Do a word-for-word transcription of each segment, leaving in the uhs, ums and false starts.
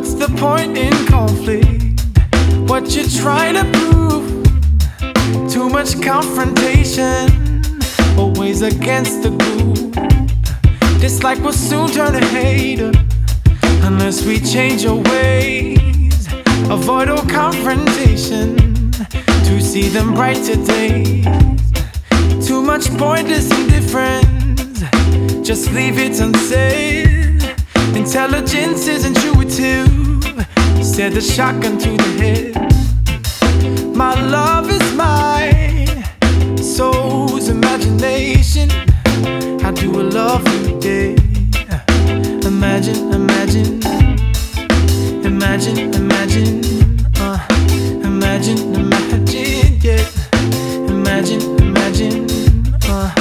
What's the point in conflict? What you trying to prove? Too much confrontation, always against the group. Dislike will soon turn to hater unless we change our ways. Avoid all confrontation to see them brighter days. Too much pointless indifference, just leave it unsaid. Intelligence is intuitive, said the shotgun to the head. My love is my soul's imagination. How do I love you, yeah? Imagine, imagine, imagine, imagine, uh, imagine, imagine, yeah. Imagine, imagine, uh.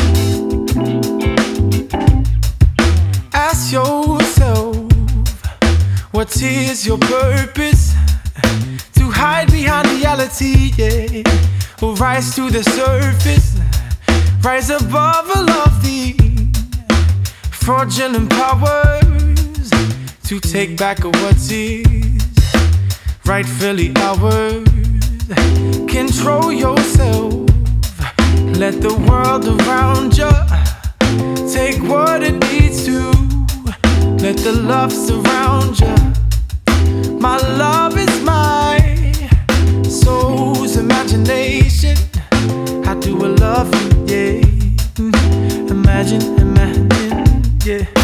Ask yourself, what is your purpose? To hide behind reality, yeah, or rise to the surface, rise above all of the fraudulent powers, to take back what is rightfully ours. Control yourself, let the world around you take what it needs to. Let the love surround you. My love is my soul's imagination. How do I love you, yeah? Imagine, imagine, yeah.